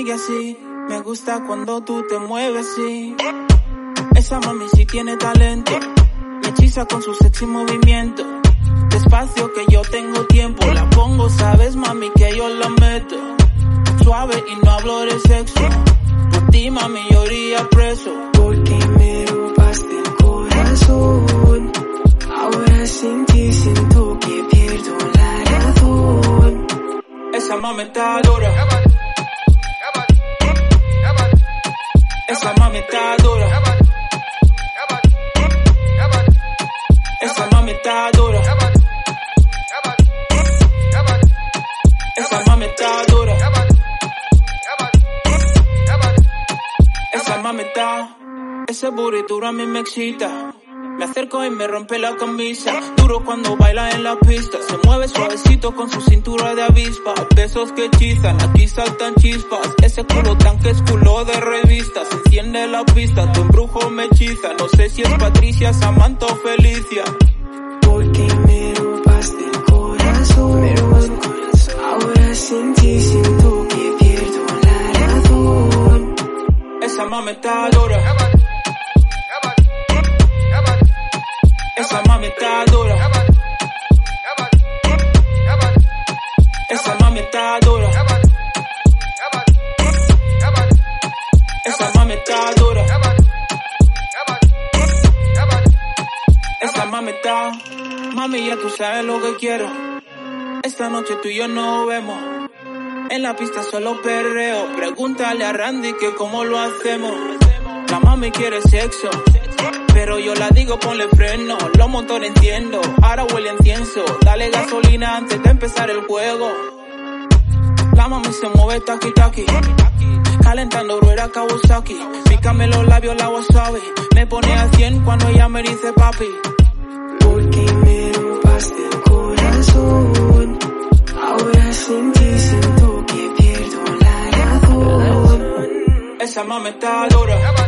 sigue así. Me gusta cuando tú te mueves así. Esa mami sí tiene talento. Me hechiza con su sexy movimiento. Despacio que yo tengo tiempo. La pongo, sabes mami que yo la meto. Suave y no hablo de sexo. Por ti mami yo iría preso. Porque me robaste el corazón. Ahora sin ti siento que pierdo la razón. Esa mami está dura. Esa mami está dura. Esa mami está dura. Esa mami está dura. Esa mami está. Ese burrito a mí me excita. Me acerco y me rompe la camisa. Duro cuando baila en la pista. Se mueve suavecito con su cintura de avispa. Besos que hechizan, aquí saltan chispas. Ese culo tanque es culo de revista. Se enciende la pista, tu embrujo me hechiza. No sé si es Patricia, Samantha o Felicia. Porque me robaste el corazón. Ahora sin ti siento que pierdo la razón. Esa mami está dura. Esa mami está dura. Esa mami está dura. Esa mami está dura. Esa mami está. Mami, ya tú sabes lo que quiero. Esta noche tú y yo nos vemos. En la pista solo perreo. Pregúntale a Randy que cómo lo hacemos. La mami quiere sexo, pero yo la digo ponle freno. Los motores enciendo, ahora huele a incienso. Dale gasolina antes de empezar el juego. La mami se mueve taqui taqui, calentando rueda Kawasaki. Pícame los labios la wasabi. Me pone a 100 cuando ella me dice papi. Porque me robaste el corazón. Ahora sin ti siento que pierdo la razón. Esa mami está dura.